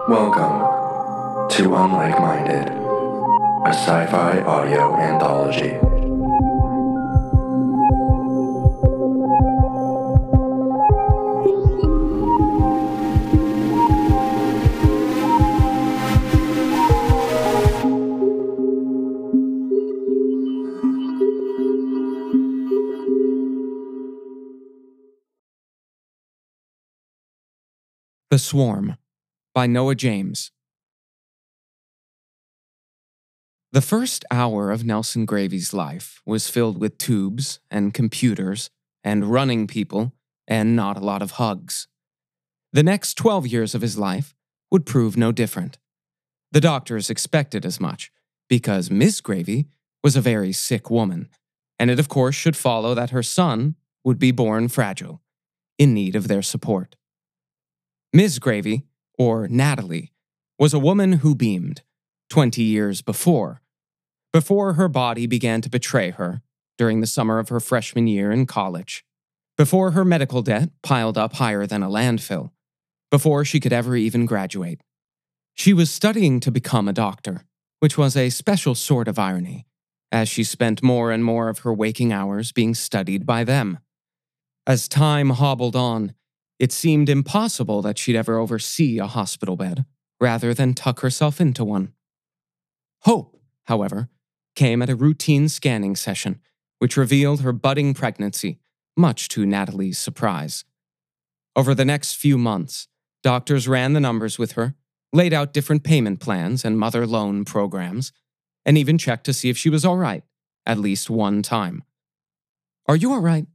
Welcome to Unlike Minded, a sci-fi audio anthology. The Swarm by Noah James. The first hour of Nelson Gravy's life was filled with tubes and computers and running people and not a lot of hugs. The next 12 years of his life would prove no different. The doctors expected as much, because Miss Gravy was a very sick woman, and it of course should follow that her son would be born fragile, in need of their support. Ms. Gravy, or Natalie, was a woman who beamed 20 years before her body began to betray her during the summer of her freshman year in college, before her medical debt piled up higher than a landfill, before she could ever even graduate. She was studying to become a doctor, which was a special sort of irony, as she spent more and more of her waking hours being studied by them. As time hobbled on, it seemed impossible that she'd ever oversee a hospital bed, rather than tuck herself into one. Hope, however, came at a routine scanning session, which revealed her budding pregnancy, much to Natalie's surprise. Over the next few months, doctors ran the numbers with her, laid out different payment plans and mother loan programs, and even checked to see if she was all right, at least one time. "Are you all right?"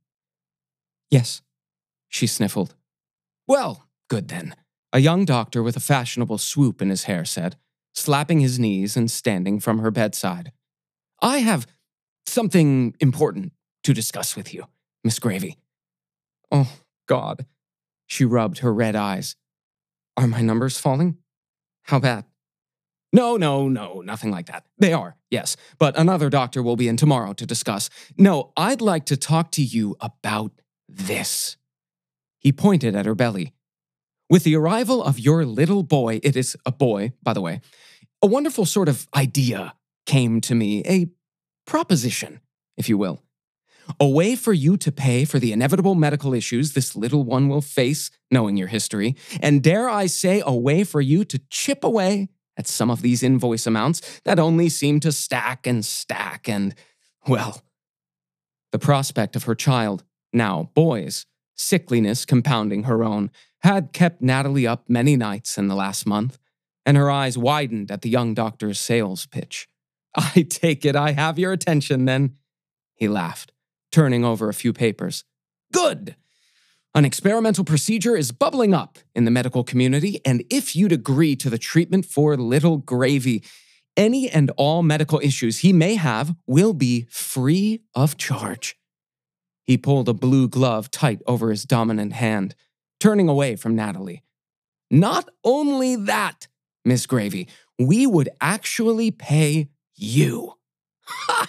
"Yes," she sniffled. "Well, good then," a young doctor with a fashionable swoop in his hair said, slapping his knees and standing from her bedside. "I have something important to discuss with you, Miss Gravy." "Oh, God." She rubbed her red eyes. "Are my numbers falling? How bad?" No, nothing like that. They are, yes, but another doctor will be in tomorrow to discuss. No, I'd like to talk to you about this." He pointed at her belly. "With the arrival of your little boy," it is a boy, by the way, "a wonderful sort of idea came to me, a proposition, if you will. A way for you to pay for the inevitable medical issues this little one will face, knowing your history, and dare I say, a way for you to chip away at some of these invoice amounts that only seem to stack and, well." The prospect of her child, now boy's, sickliness compounding her own, had kept Natalie up many nights in the last month, and her eyes widened at the young doctor's sales pitch. "I take it I have your attention, then," he laughed, turning over a few papers. "Good! An experimental procedure is bubbling up in the medical community, and if you'd agree to the treatment for little Gravy, any and all medical issues he may have will be free of charge." He pulled a blue glove tight over his dominant hand, turning away from Natalie. "Not only that, Miss Gravy, we would actually pay you." Ha!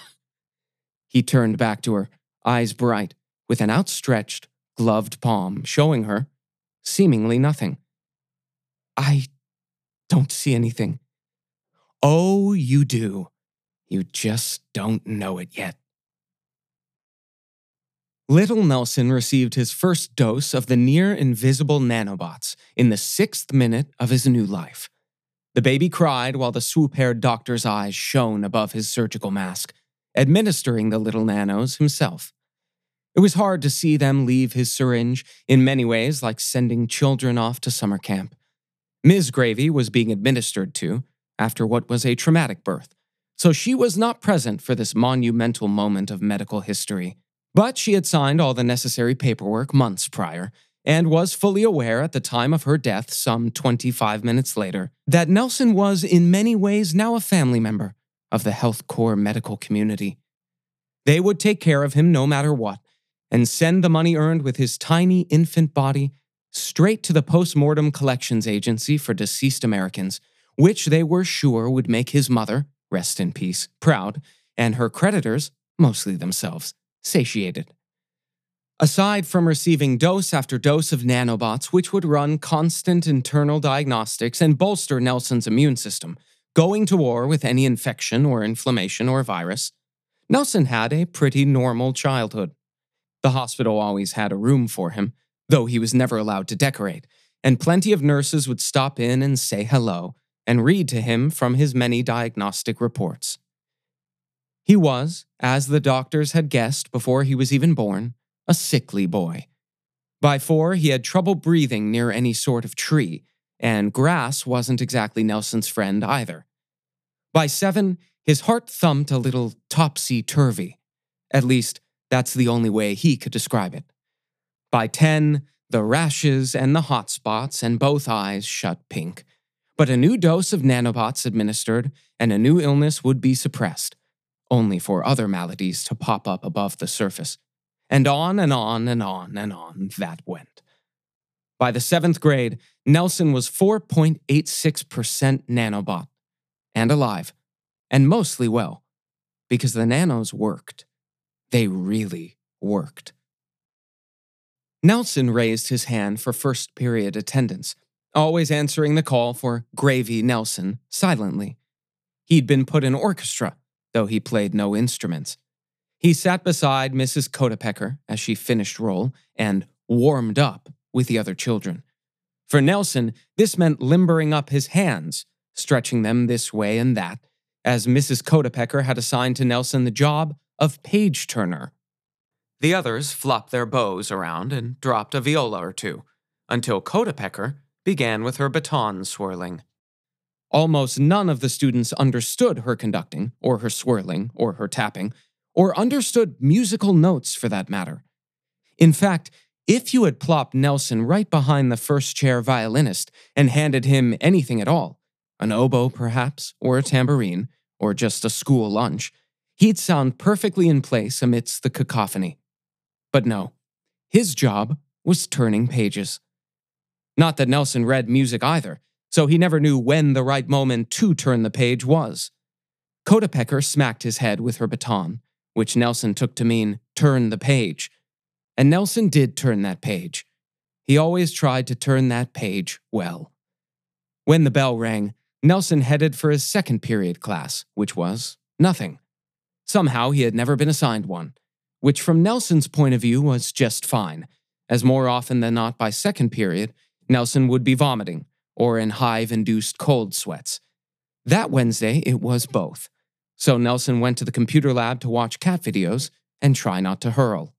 He turned back to her, eyes bright, with an outstretched, gloved palm, showing her, seemingly nothing. "I don't see anything." "Oh, you do. You just don't know it yet." Little Nelson received his first dose of the near-invisible nanobots in the 6th minute of his new life. The baby cried while the swoop-haired doctor's eyes shone above his surgical mask, administering the little nanos himself. It was hard to see them leave his syringe, in many ways like sending children off to summer camp. Ms. Gravy was being administered to, after what was a traumatic birth, so she was not present for this monumental moment of medical history. But she had signed all the necessary paperwork months prior, and was fully aware at the time of her death some 25 minutes later that Nelson was in many ways now a family member of the Health Corps medical community. They would take care of him no matter what, and send the money earned with his tiny infant body straight to the Postmortem Collections Agency for Deceased Americans, which they were sure would make his mother, rest in peace, proud, and her creditors, mostly themselves, satiated. Aside from receiving dose after dose of nanobots, which would run constant internal diagnostics and bolster Nelson's immune system, going to war with any infection or inflammation or virus, Nelson had a pretty normal childhood. The hospital always had a room for him, though he was never allowed to decorate, and plenty of nurses would stop in and say hello and read to him from his many diagnostic reports. He was, as the doctors had guessed before he was even born, a sickly boy. By 4, he had trouble breathing near any sort of tree, and grass wasn't exactly Nelson's friend either. By 7, his heart thumped a little topsy-turvy. At least, that's the only way he could describe it. By 10, the rashes and the hot spots and both eyes shut pink. But a new dose of nanobots administered, and a new illness would be suppressed, only for other maladies to pop up above the surface. And on and on and on and on that went. By the 7th grade, Nelson was 4.86% nanobot, and alive, and mostly well, because the nanos worked. They really worked. Nelson raised his hand for first period attendance, always answering the call for Gravy Nelson silently. He'd been put in orchestra, though he played no instruments. He sat beside Mrs. Codapecker as she finished roll and warmed up with the other children. For Nelson, this meant limbering up his hands, stretching them this way and that, as Mrs. Codapecker had assigned to Nelson the job of page turner. The others flopped their bows around and dropped a viola or two, until Codapecker began with her baton swirling. Almost none of the students understood her conducting, or her swirling, or her tapping, or understood musical notes for that matter. In fact, if you had plopped Nelson right behind the first-chair violinist and handed him anything at all, an oboe perhaps, or a tambourine, or just a school lunch, he'd sound perfectly in place amidst the cacophony. But no, his job was turning pages. Not that Nelson read music either, so he never knew when the right moment to turn the page was. Codapecker smacked his head with her baton, which Nelson took to mean turn the page. And Nelson did turn that page. He always tried to turn that page well. When the bell rang, Nelson headed for his second period class, which was nothing. Somehow he had never been assigned one, which from Nelson's point of view was just fine, as more often than not by second period, Nelson would be vomiting or in hive-induced cold sweats. That Wednesday, it was both. So Nelson went to the computer lab to watch cat videos and try not to hurl.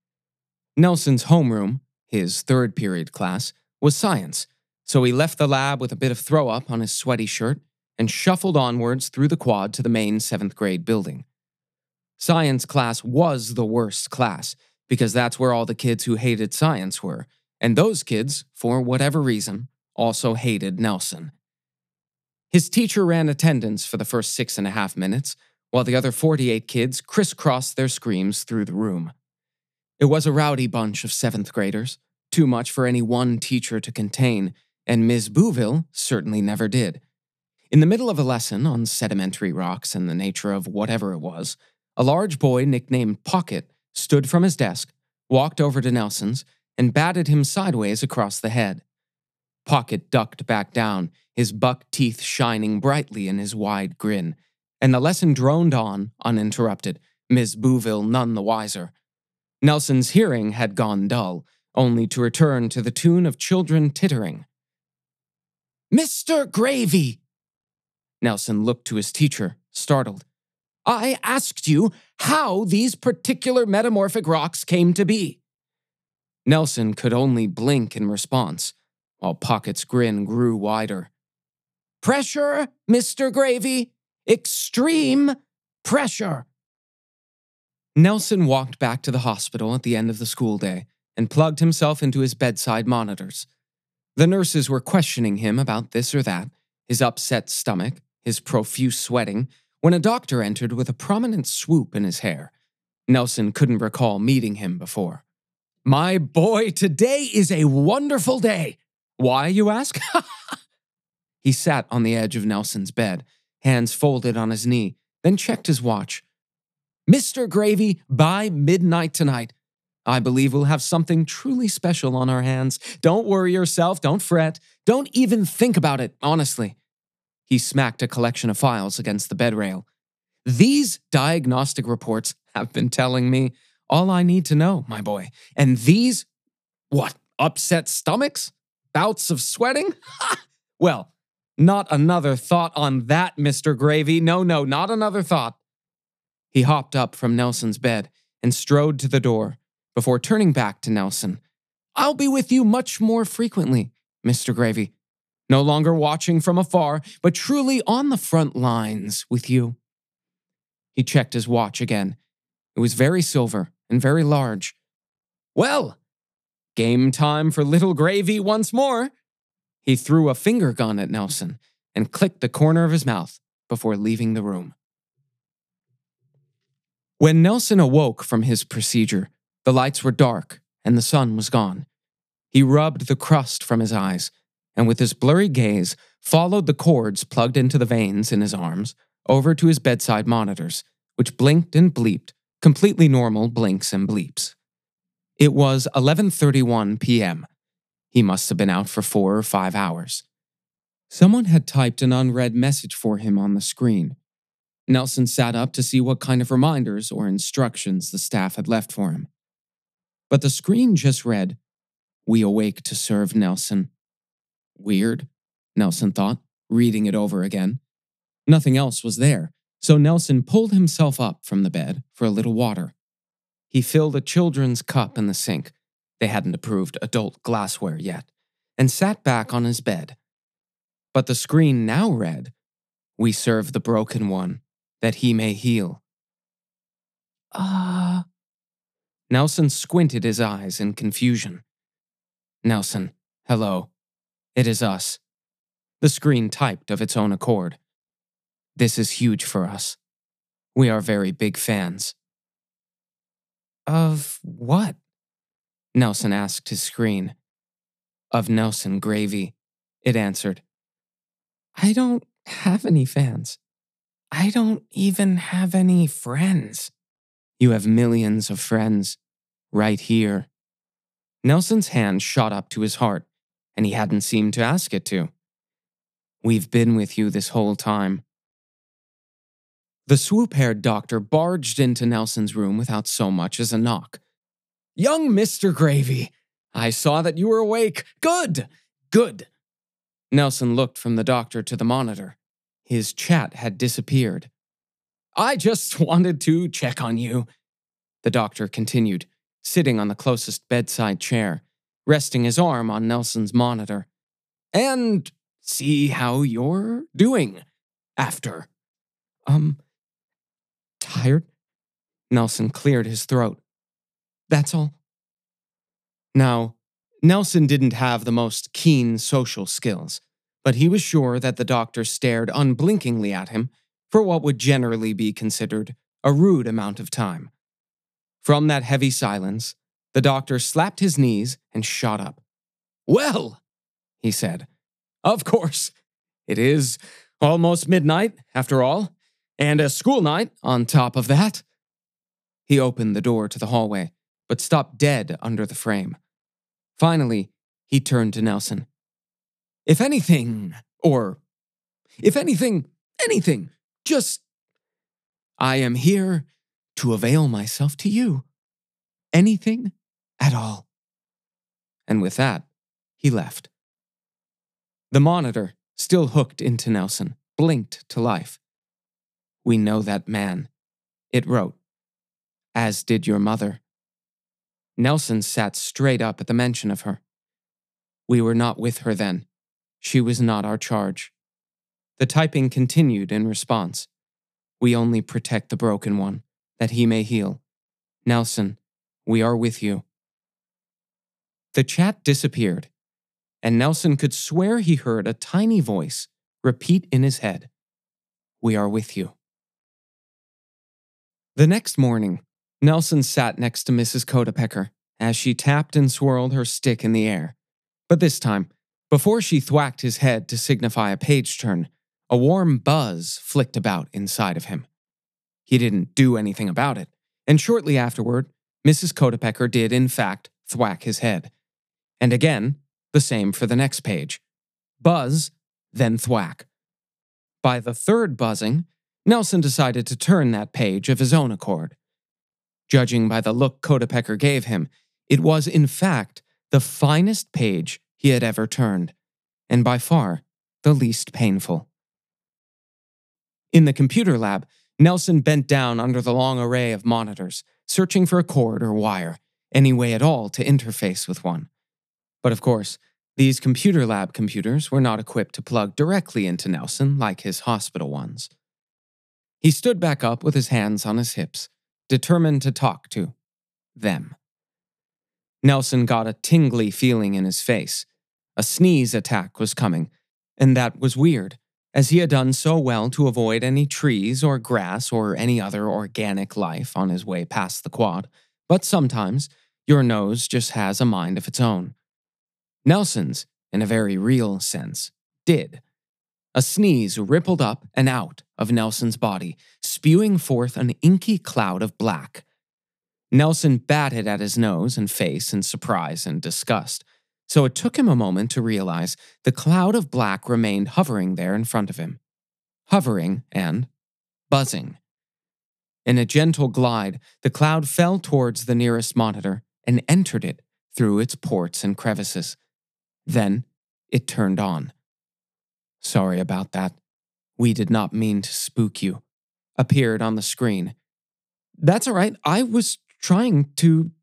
Nelson's homeroom, his third period class, was science, so he left the lab with a bit of throw-up on his sweaty shirt and shuffled onwards through the quad to the main 7th grade building. Science class was the worst class, because that's where all the kids who hated science were, and those kids, for whatever reason, also hated Nelson. His teacher ran attendance for the first 6.5 minutes, while the other 48 kids crisscrossed their screams through the room. It was a rowdy bunch of 7th graders, too much for any one teacher to contain, and Ms. Bouville certainly never did. In the middle of a lesson on sedimentary rocks and the nature of whatever it was, a large boy nicknamed Pocket stood from his desk, walked over to Nelson's, and batted him sideways across the head. Pocket ducked back down, his buck teeth shining brightly in his wide grin, and the lesson droned on, uninterrupted, Ms. Bouville none the wiser. Nelson's hearing had gone dull, only to return to the tune of children tittering. "Mr. Gravy!" Nelson looked to his teacher, startled. "I asked you how these particular metamorphic rocks came to be." Nelson could only blink in response, while Pocket's grin grew wider. "Pressure, Mr. Gravy! Extreme pressure!" Nelson walked back to the hospital at the end of the school day and plugged himself into his bedside monitors. The nurses were questioning him about this or that, his upset stomach, his profuse sweating, when a doctor entered with a prominent swoop in his hair. Nelson couldn't recall meeting him before. "My boy, today is a wonderful day. Why, you ask?" He sat on the edge of Nelson's bed, hands folded on his knee, then checked his watch. "Mr. Gravy, by midnight tonight, I believe we'll have something truly special on our hands. Don't worry yourself, don't fret, don't even think about it, honestly. He smacked a collection of files against the bed rail. These diagnostic reports have been telling me all I need to know, my boy. And these, what, upset stomachs? Bouts of sweating? Well, not another thought on that, Mr. Gravy. No, not another thought. He hopped up from Nelson's bed and strode to the door before turning back to Nelson. I'll be with you much more frequently, Mr. Gravy. No longer watching from afar, but truly on the front lines with you. He checked his watch again. It was very silver and very large. Well, game time for Little Gravy once more. He threw a finger gun at Nelson and clicked the corner of his mouth before leaving the room. When Nelson awoke from his procedure, the lights were dark and the sun was gone. He rubbed the crust from his eyes and with his blurry gaze followed the cords plugged into the veins in his arms over to his bedside monitors, which blinked and bleeped, completely normal blinks and bleeps. It was 11:31 p.m. He must have been out for 4 or 5 hours. Someone had typed an unread message for him on the screen. Nelson sat up to see what kind of reminders or instructions the staff had left for him. But the screen just read, "We awake to serve Nelson." Weird, Nelson thought, reading it over again. Nothing else was there, so Nelson pulled himself up from the bed for a little water. He filled a children's cup in the sink. They hadn't approved adult glassware yet, and sat back on his bed. But the screen now read, "We serve the broken one, that he may heal." Nelson squinted his eyes in confusion. "Nelson, hello. It is us." The screen typed of its own accord. "This is huge for us. We are very big fans." "Of what?" Nelson asked his screen. "Of Nelson Gravy," it answered. "I don't have any fans. I don't even have any friends." "You have millions of friends, right here." Nelson's hand shot up to his heart, and he hadn't seemed to ask it to. "We've been with you this whole time." The swoop-haired doctor barged into Nelson's room without so much as a knock. "Young Mr. Gravy, I saw that you were awake. Good. Nelson looked from the doctor to the monitor. His chat had disappeared. "I just wanted to check on you," the doctor continued, sitting on the closest bedside chair, resting his arm on Nelson's monitor. "And see how you're doing after." Tired? Nelson cleared his throat. "That's all." Now, Nelson didn't have the most keen social skills, but he was sure that the doctor stared unblinkingly at him for what would generally be considered a rude amount of time. From that heavy silence, the doctor slapped his knees and shot up. "Well," he said, "of course, it is almost midnight, after all, and a school night on top of that." He opened the door to the hallway, but stopped dead under the frame. Finally, he turned to Nelson. If anything, just, I am here to avail myself to you. Anything at all." And with that, he left. The monitor, still hooked into Nelson, blinked to life. "We know that man," it wrote. "As did your mother." Nelson sat straight up at the mention of her. "We were not with her then. She was not our charge." The typing continued in response. "We only protect the broken one, that he may heal. Nelson, we are with you." The chat disappeared, and Nelson could swear he heard a tiny voice repeat in his head, "We are with you." The next morning, Nelson sat next to Mrs. Codapecker as she tapped and swirled her stick in the air. But this time, before she thwacked his head to signify a page turn, a warm buzz flicked about inside of him. He didn't do anything about it, and shortly afterward, Mrs. Cotepecker did, in fact, thwack his head. And again, the same for the next page. Buzz, then thwack. By the third buzzing, Nelson decided to turn that page of his own accord. Judging by the look Cotepecker gave him, it was, in fact, the finest page he had ever turned, and by far the least painful. In the computer lab, Nelson bent down under the long array of monitors, searching for a cord or wire, any way at all to interface with one. But of course, these computer lab computers were not equipped to plug directly into Nelson like his hospital ones. He stood back up with his hands on his hips, determined to talk to them. Nelson got a tingly feeling in his face. A sneeze attack was coming, and that was weird, as he had done so well to avoid any trees or grass or any other organic life on his way past the quad. But sometimes your nose just has a mind of its own. Nelson's, in a very real sense, did. A sneeze rippled up and out of Nelson's body, spewing forth an inky cloud of black. Nelson batted at his nose and face in surprise and disgust, so it took him a moment to realize the cloud of black remained hovering there in front of him. Hovering and buzzing. In a gentle glide, the cloud fell towards the nearest monitor and entered it through its ports and crevices. Then it turned on. "Sorry about that. We did not mean to spook you," appeared on the screen. "That's all right. I was trying to...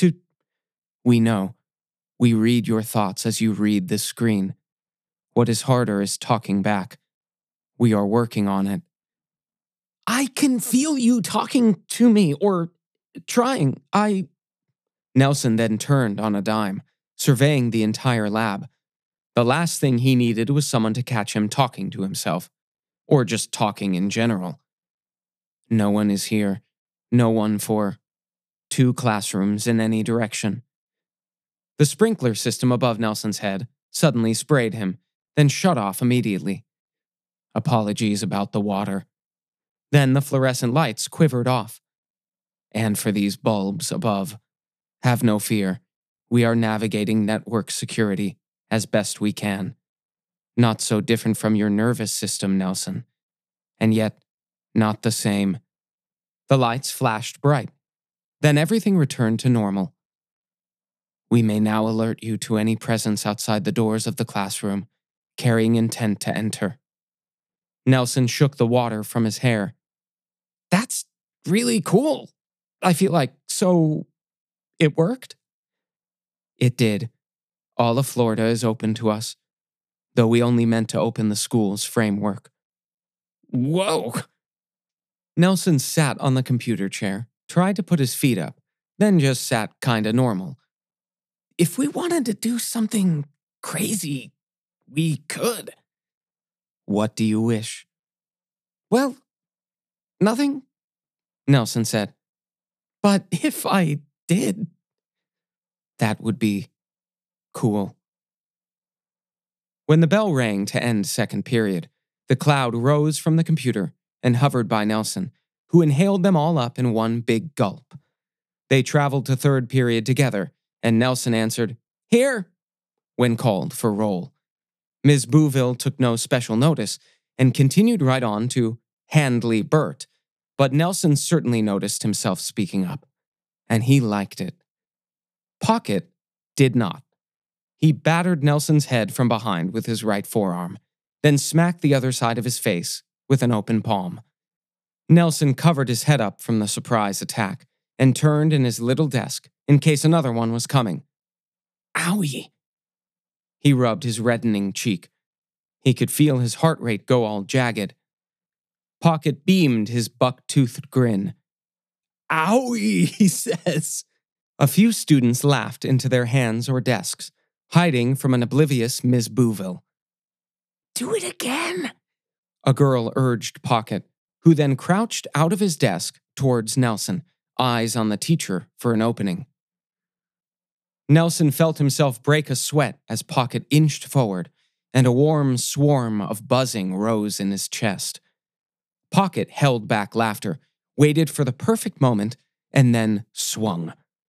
We know. We read your thoughts as you read the screen. What is harder is talking back. We are working on it." "I can feel you talking to me, or trying. Nelson then turned on a dime, surveying the entire lab. The last thing he needed was someone to catch him talking to himself, or just talking in general. No one is here. No one for 2 classrooms in any direction. The sprinkler system above Nelson's head suddenly sprayed him, then shut off immediately. Apologies about the water. Then the fluorescent lights quivered off. And for these bulbs above, have no fear. We are navigating network security as best we can. Not so different from your nervous system, Nelson. And yet, not the same. The lights flashed bright. Then everything returned to normal. We may now alert you to any presence outside the doors of the classroom, carrying intent to enter. Nelson shook the water from his hair. That's really cool. I feel like, so it worked? It did. All of Florida is open to us, though we only meant to open the school's framework. Whoa! Nelson sat on the computer chair, tried to put his feet up, then just sat kinda normal. If we wanted to do something crazy, we could. What do you wish? Well, nothing, Nelson said. But if I did, that would be cool. When the bell rang to end second period, the cloud rose from the computer and hovered by Nelson, who inhaled them all up in one big gulp. They traveled to third period together, and Nelson answered, "Here," when called for roll. Ms. Bouville took no special notice and continued right on to Handley Burt, but Nelson certainly noticed himself speaking up, and he liked it. Pocket did not. He battered Nelson's head from behind with his right forearm, then smacked the other side of his face with an open palm. Nelson covered his head up from the surprise attack and turned in his little desk in case another one was coming. Owie! He rubbed his reddening cheek. He could feel his heart rate go all jagged. Pocket beamed his buck-toothed grin. Owie, he says. A few students laughed into their hands or desks, hiding from an oblivious Miss Bouville. Do it again, a girl urged Pocket, who then crouched out of his desk towards Nelson, eyes on the teacher for an opening. Nelson felt himself break a sweat as Pocket inched forward, and a warm swarm of buzzing rose in his chest. Pocket held back laughter, waited for the perfect moment, and then swung,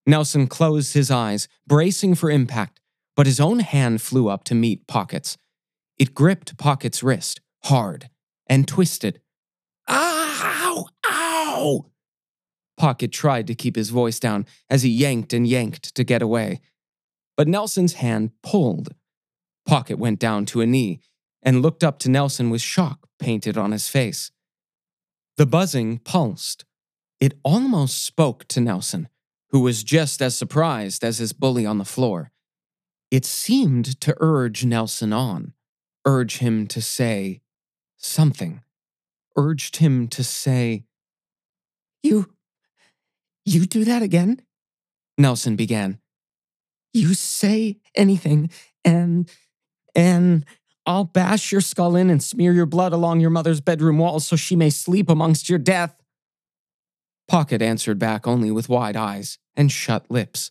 Nelson closed his eyes, bracing for impact, but his own hand flew up to meet Pocket's. It gripped Pocket's wrist, hard, and twisted. Ow! Ow! Pocket tried to keep his voice down as he yanked and yanked to get away. But Nelson's hand pulled. Pocket went down to a knee and looked up to Nelson with shock painted on his face. The buzzing pulsed. It almost spoke to Nelson, who was just as surprised as his bully on the floor. It seemed to urge Nelson on, urge him to say something, urged him to say, You do that again? Nelson began. You say anything, and I'll bash your skull in and smear your blood along your mother's bedroom walls so she may sleep amongst your death. Pocket answered back only with wide eyes and shut lips.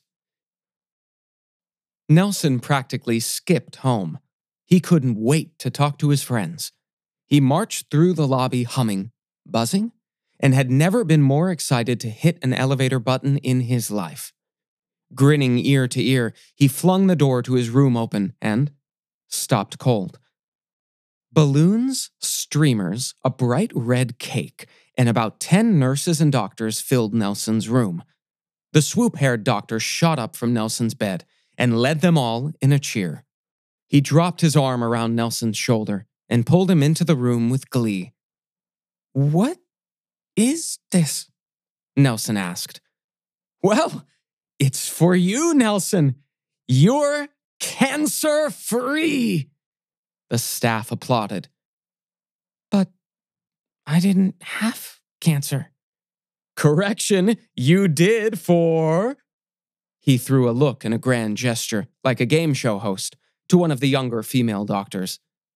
Nelson practically skipped home. He couldn't wait to talk to his friends. He marched through the lobby humming, buzzing, and had never been more excited to hit an elevator button in his life. Grinning ear to ear, he flung the door to his room open and stopped cold. Balloons, streamers, a bright red cake, and about 10 nurses and doctors filled Nelson's room. The swoop-haired doctor shot up from Nelson's bed and led them all in a cheer. He dropped his arm around Nelson's shoulder and pulled him into the room with glee. What is this? Nelson asked. Well, it's for you, Nelson. You're cancer-free. The staff applauded. But I didn't have cancer. Correction, you did for... He threw a look and a grand gesture, like a game show host, to one of the younger female doctors.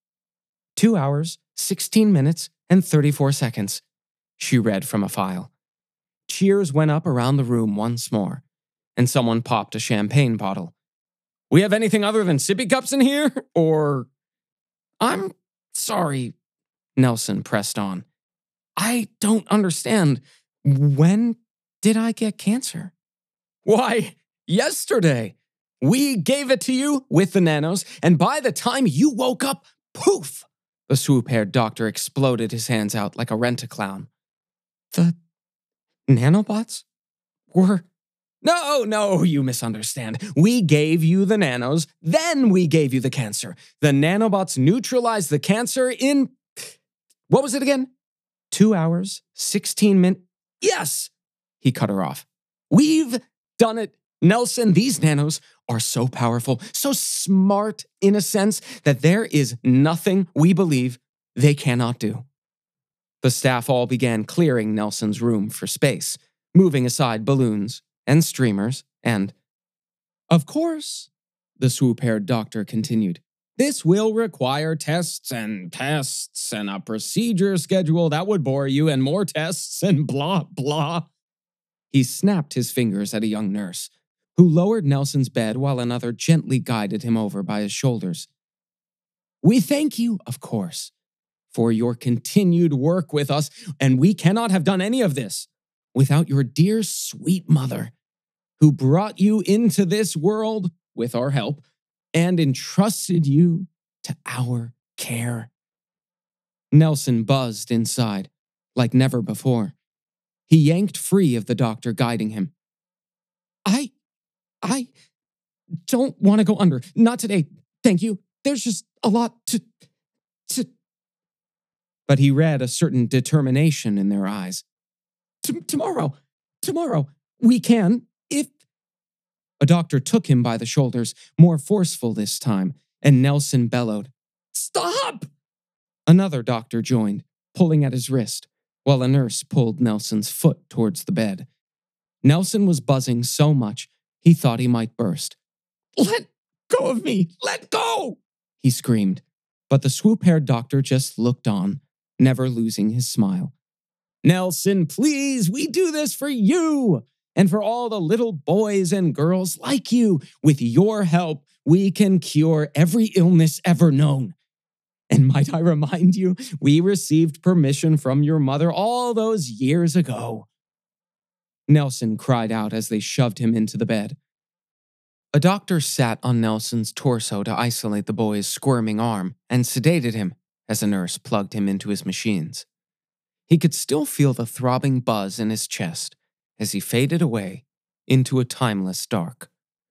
2 hours, 16 minutes, and 34 seconds, she read from a file. Cheers went up around the room once more, and someone popped a champagne bottle. We have anything other than sippy cups in here? Or... I'm sorry, Nelson pressed on. I don't understand. When did I get cancer? Why, yesterday. We gave it to you with the nanos, and by the time you woke up, poof! The swoop-haired doctor exploded his hands out like a rent-a-clown. The nanobots were... No, you misunderstand. We gave you the nanos, then we gave you the cancer. The nanobots neutralized the cancer in... What was it again? 2 hours, 16 minutes... Yes! He cut her off. We've done it, Nelson. These nanos are so powerful, so smart in a sense that there is nothing we believe they cannot do. The staff all began clearing Nelson's room for space, moving aside balloons and streamers, and... Of course, the swoop-haired doctor continued, this will require tests and a procedure schedule that would bore you and more tests and blah, blah. He snapped his fingers at a young nurse, who lowered Nelson's bed while another gently guided him over by his shoulders. We thank you, of course, for your continued work with us, and we cannot have done any of this without your dear sweet mother, who brought you into this world with our help and entrusted you to our care. Nelson buzzed inside, like never before. He yanked free of the doctor guiding him. I don't want to go under. Not today, thank you. There's just a lot to... But he read a certain determination in their eyes. Tomorrow, we can, if... A doctor took him by the shoulders, more forceful this time, and Nelson bellowed, Stop! Another doctor joined, pulling at his wrist, while a nurse pulled Nelson's foot towards the bed. Nelson was buzzing so much, he thought he might burst. Let go of me! Let go! He screamed, but the swoop-haired doctor just looked on, never losing his smile. Nelson, please, we do this for you and for all the little boys and girls like you. With your help, we can cure every illness ever known. And might I remind you, we received permission from your mother all those years ago. Nelson cried out as they shoved him into the bed. A doctor sat on Nelson's torso to isolate the boy's squirming arm and sedated him as a nurse plugged him into his machines. He could still feel the throbbing buzz in his chest as he faded away into a timeless dark.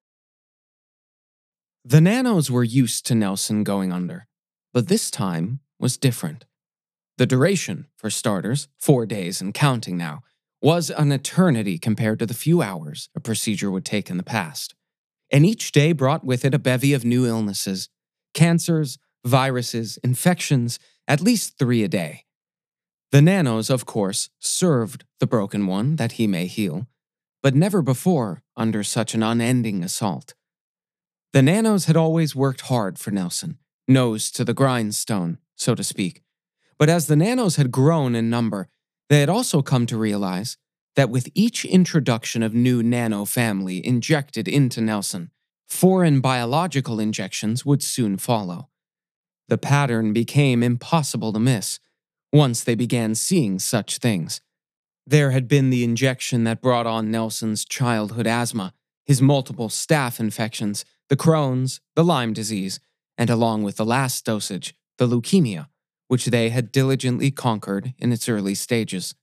The Nanos were used to Nelson going under, but this time was different. The duration, for starters, 4 days and counting now, was an eternity compared to the few hours a procedure would take in the past. And each day brought with it a bevy of new illnesses, cancers, viruses, infections, at least 3 a day. The Nanos, of course, served the broken one that he may heal, but never before under such an unending assault. The Nanos had always worked hard for Nelson, nose to the grindstone, so to speak. But as the Nanos had grown in number, they had also come to realize that with each introduction of new Nano family injected into Nelson, foreign biological injections would soon follow. The pattern became impossible to miss once they began seeing such things. There had been the injection that brought on Nelson's childhood asthma, his multiple staph infections, the Crohn's, the Lyme disease, and along with the last dosage, the leukemia, which they had diligently conquered in its early stages.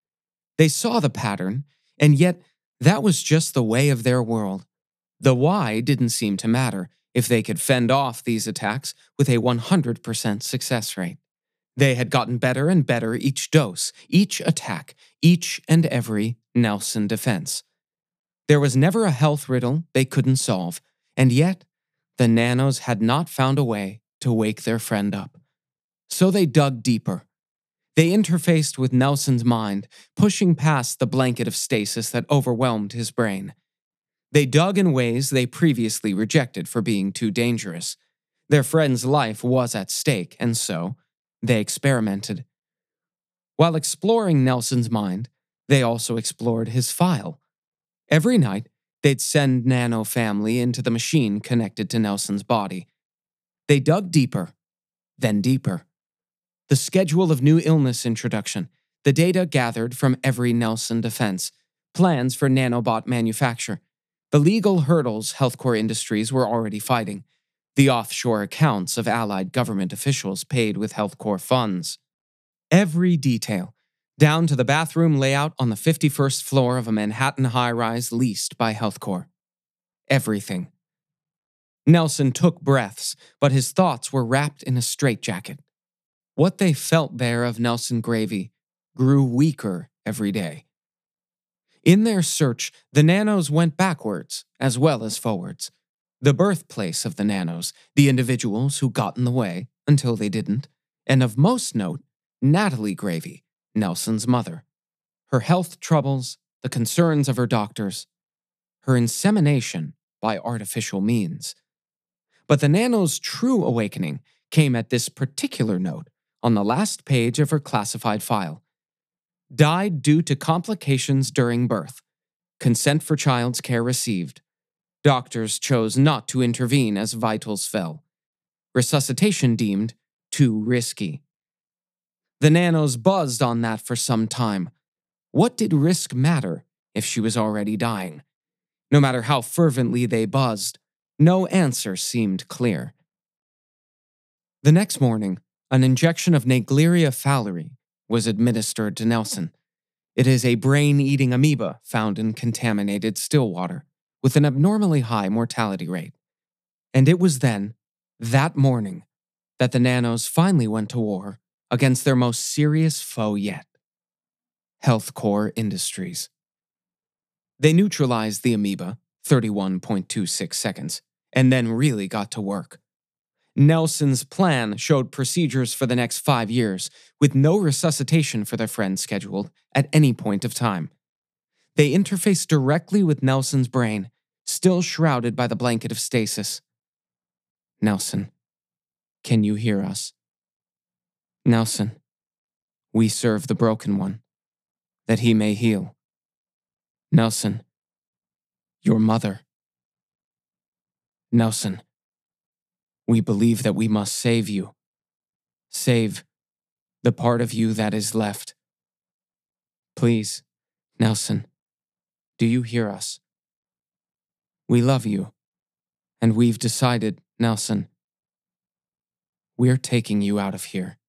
They saw the pattern, and yet that was just the way of their world. The why didn't seem to matter if they could fend off these attacks with a 100% success rate. They had gotten better and better each dose, each attack, each and every Nelson defense. There was never a health riddle they couldn't solve, and yet the Nanos had not found a way to wake their friend up. So they dug deeper. They interfaced with Nelson's mind, pushing past the blanket of stasis that overwhelmed his brain. They dug in ways they previously rejected for being too dangerous. Their friend's life was at stake, and so they experimented. While exploring Nelson's mind, they also explored his file. Every night, they'd send Nano family into the machine connected to Nelson's body. They dug deeper, then deeper. The schedule of new illness introduction, the data gathered from every Nelson defense, plans for nanobot manufacture, the legal hurdles healthcare industries were already fighting, the offshore accounts of allied government officials paid with healthcare funds. Every detail, down to the bathroom layout on the 51st floor of a Manhattan high-rise leased by healthcare. Everything. Nelson took breaths, but his thoughts were wrapped in a straitjacket. What they felt there of Nelson Gravy grew weaker every day. In their search, the Nanos went backwards as well as forwards. The birthplace of the Nanos, the individuals who got in the way until they didn't, and of most note, Natalie Gravy, Nelson's mother. Her health troubles, the concerns of her doctors, her insemination by artificial means. But the Nanos' true awakening came at this particular note on the last page of her classified file. Died due to complications during birth. Consent for child's care received. Doctors chose not to intervene as vitals fell. Resuscitation deemed too risky. The Nanos buzzed on that for some time. What did risk matter if she was already dying? No matter how fervently they buzzed, no answer seemed clear. The next morning, an injection of Naegleria fowleri was administered to Nelson. It is a brain-eating amoeba found in contaminated still water, with an abnormally high mortality rate. And it was then, that morning, that the Nanos finally went to war against their most serious foe yet, healthcare industries. They neutralized the amoeba, 31.26 seconds, and then really got to work. Nelson's plan showed procedures for the next 5 years, with no resuscitation for their friend scheduled at any point of time. They interfaced directly with Nelson's brain, still shrouded by the blanket of stasis. Nelson, can you hear us? Nelson, we serve the broken one, that he may heal. Nelson, your mother. Nelson, we believe that we must save you. Save the part of you that is left. Please, Nelson, Do you hear us? We love you, and we've decided, Nelson, we're taking you out of here.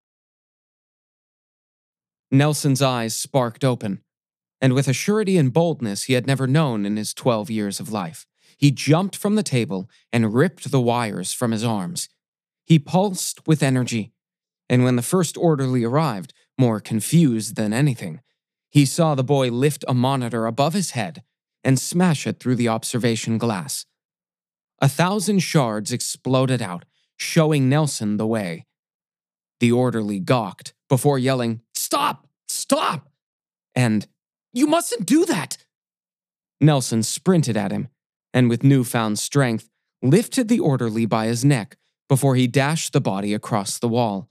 Nelson's eyes sparked open, and with a surety and boldness he had never known in his 12 years of life, he jumped from the table and ripped the wires from his arms. He pulsed with energy, and when the first orderly arrived, more confused than anything, he saw the boy lift a monitor above his head and smash it through the observation glass. 1,000 shards exploded out, showing Nelson the way. The orderly gawked before yelling, "Stop! Stop!" and "You mustn't do that!" Nelson sprinted at him, and with newfound strength, lifted the orderly by his neck before he dashed the body across the wall.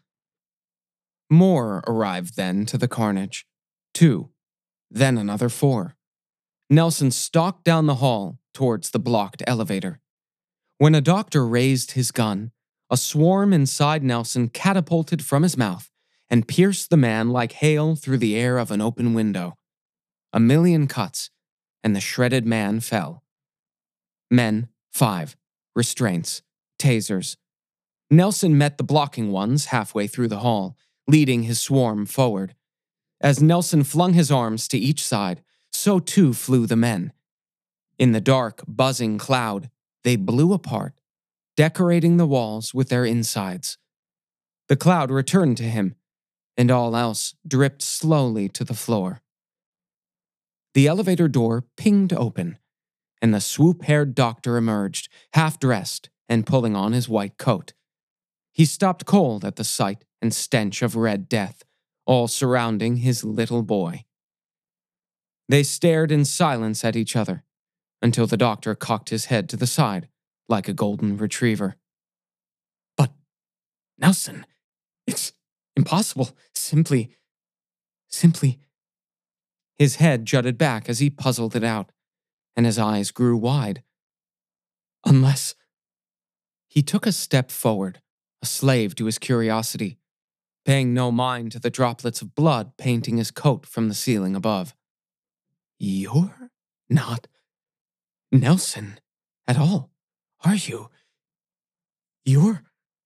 More arrived then to the carnage. 2, then another 4. Nelson stalked down the hall towards the blocked elevator. When a doctor raised his gun, a swarm inside Nelson catapulted from his mouth and pierced the man like hail through the air of an open window. 1,000,000 cuts, and the shredded man fell. Men, 5, restraints, tasers. Nelson met the blocking ones halfway through the hall, leading his swarm forward. As Nelson flung his arms to each side, so too flew the men. In the dark, buzzing cloud, they blew apart, decorating the walls with their insides. The cloud returned to him, and all else dripped slowly to the floor. The elevator door pinged open, and the swoop-haired doctor emerged, half-dressed and pulling on his white coat. He stopped cold at the sight and stench of red death, all surrounding his little boy. They stared in silence at each other, until the doctor cocked his head to the side, like a golden retriever. "But, Nelson, it's impossible. Simply. His head jutted back as he puzzled it out, and his eyes grew wide. Unless. He took a step forward, a slave to his curiosity, paying no mind to the droplets of blood painting his coat from the ceiling above. You're not Nelson at all, are you? You're.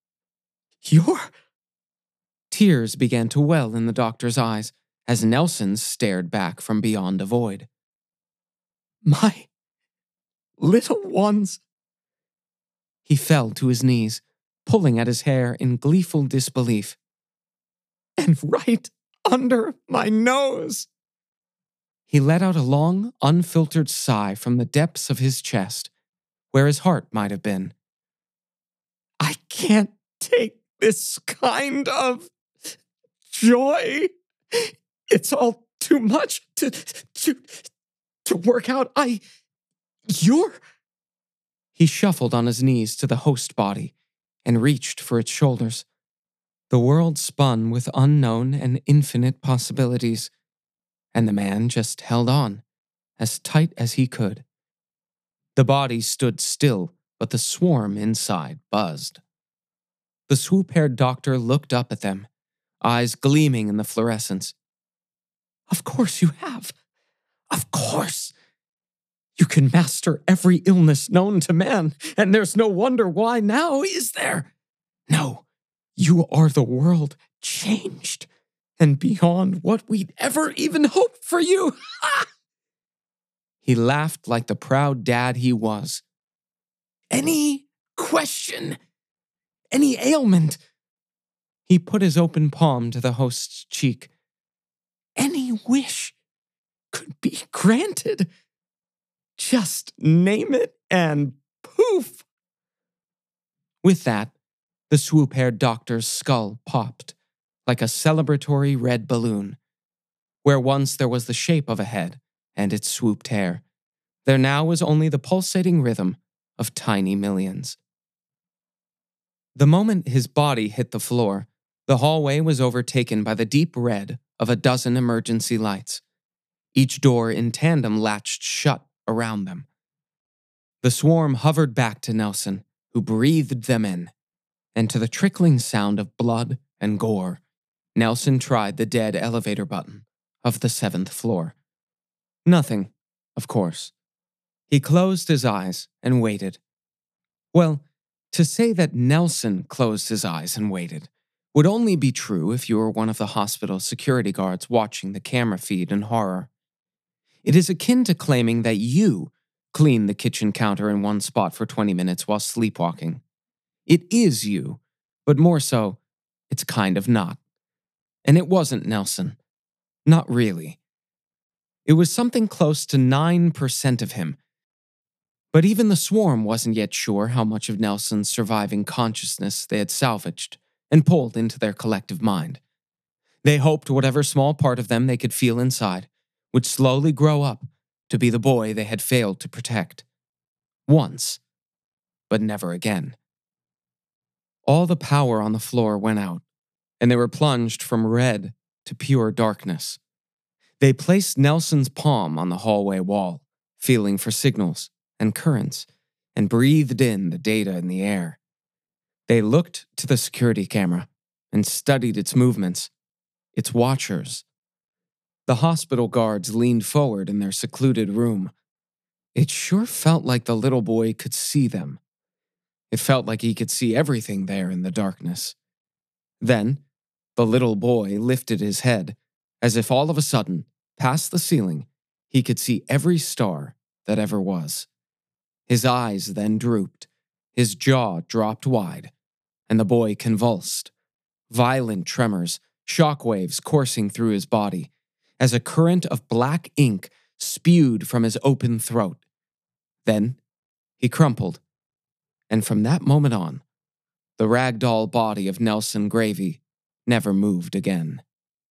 Tears began to well in the doctor's eyes as Nelson stared back from beyond a void. My little ones. He fell to his knees, pulling at his hair in gleeful disbelief. And right under my nose. He let out a long, unfiltered sigh from the depths of his chest, where his heart might have been. I can't take this kind of joy. It's all too much to work out. You're. He shuffled on his knees to the host body and reached for its shoulders. The world spun with unknown and infinite possibilities, and the man just held on, as tight as he could. The body stood still, but the swarm inside buzzed. The swoop-haired doctor looked up at them, eyes gleaming in the fluorescence. Of course you have. Of course. You can master every illness known to man, and there's no wonder why now, is there? No, you are the world changed, and beyond what we'd ever even hoped for you. He laughed like the proud dad he was. Any question? Any ailment? He put his open palm to the host's cheek. Any wish could be granted. Just name it and poof. With that, the swoop-haired doctor's skull popped like a celebratory red balloon. Where once there was the shape of a head and its swooped hair, there now was only the pulsating rhythm of tiny millions. The moment his body hit the floor, the hallway was overtaken by the deep red of a dozen emergency lights. Each door in tandem latched shut around them. The swarm hovered back to Nelson, who breathed them in, and to the trickling sound of blood and gore, Nelson tried the dead elevator button of the 7th floor. Nothing, of course. He closed his eyes and waited. Well, to say that Nelson closed his eyes and waited would only be true if you were one of the hospital security guards watching the camera feed in horror. It is akin to claiming that you cleaned the kitchen counter in one spot for 20 minutes while sleepwalking. It is you, but more so, it's kind of not. And it wasn't Nelson. Not really. It was something close to 9% of him. But even the swarm wasn't yet sure how much of Nelson's surviving consciousness they had salvaged and pulled into their collective mind. They hoped whatever small part of them they could feel inside would slowly grow up to be the boy they had failed to protect. Once, but never again. All the power on the floor went out, and they were plunged from red to pure darkness. They placed Nelson's palm on the hallway wall, feeling for signals and currents, and breathed in the data in the air. They looked to the security camera and studied its movements, its watchers. The hospital guards leaned forward in their secluded room. It sure felt like the little boy could see them. It felt like he could see everything there in the darkness. Then, the little boy lifted his head, as if all of a sudden, past the ceiling, he could see every star that ever was. His eyes then drooped, his jaw dropped wide, and the boy convulsed. Violent tremors, shockwaves coursing through his body, as a current of black ink spewed from his open throat. Then, he crumpled, and from that moment on, the ragdoll body of Nelson Gravy never moved again.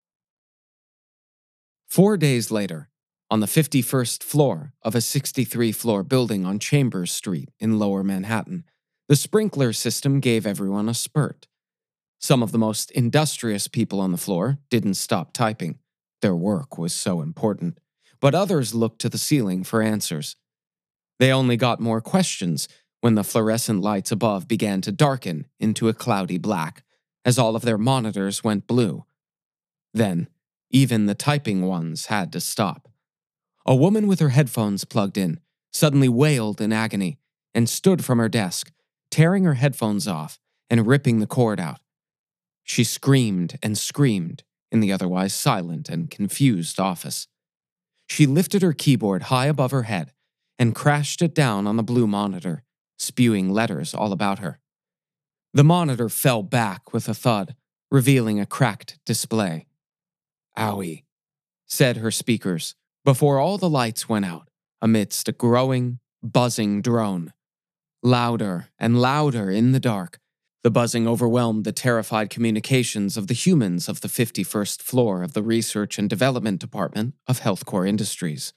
4 days later, on the 51st floor of a 63-floor building on Chambers Street in Lower Manhattan, the sprinkler system gave everyone a spurt. Some of the most industrious people on the floor didn't stop typing. Their work was so important. But others looked to the ceiling for answers. They only got more questions when the fluorescent lights above began to darken into a cloudy black, as all of their monitors went blue. Then, even the typing ones had to stop. A woman with her headphones plugged in suddenly wailed in agony and stood from her desk, tearing her headphones off and ripping the cord out. She screamed and screamed in the otherwise silent and confused office. She lifted her keyboard high above her head and crashed it down on the blue monitor, spewing letters all about her. The monitor fell back with a thud, revealing a cracked display. "Owie," said her speakers, before all the lights went out, amidst a growing, buzzing drone. Louder and louder in the dark, the buzzing overwhelmed the terrified communications of the humans of the 51st floor of the Research and Development Department of Healthcore Industries.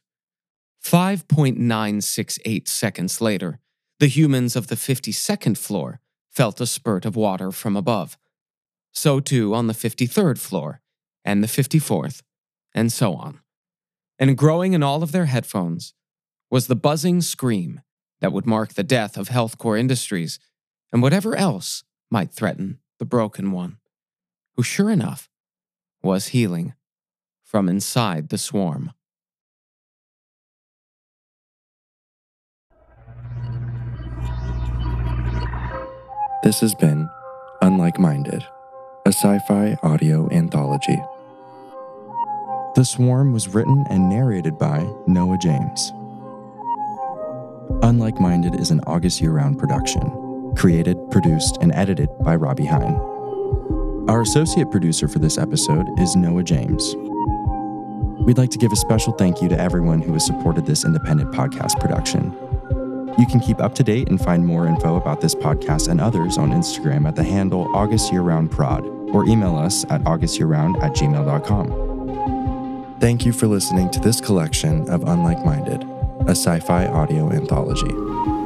5.968 seconds later, the humans of the 52nd floor felt a spurt of water from above. So too on the 53rd floor, and the 54th, and so on. And growing in all of their headphones was the buzzing scream that would mark the death of Healthcore Industries and whatever else might threaten the broken one, who sure enough was healing from inside the swarm. This has been Unlike Minded, a sci-fi audio anthology. The Swarm was written and narrated by Noah James. Unlike Minded is an August Year-Round production, created, produced, and edited by Robbie Hine. Our associate producer for this episode is Noah James. We'd like to give a special thank you to everyone who has supported this independent podcast production. You can keep up to date and find more info about this podcast and others on Instagram at the handle August Year-Round Prod, or email us at augustyearround@gmail.com. Thank you for listening to this collection of Unlike Minded, a sci-fi audio anthology.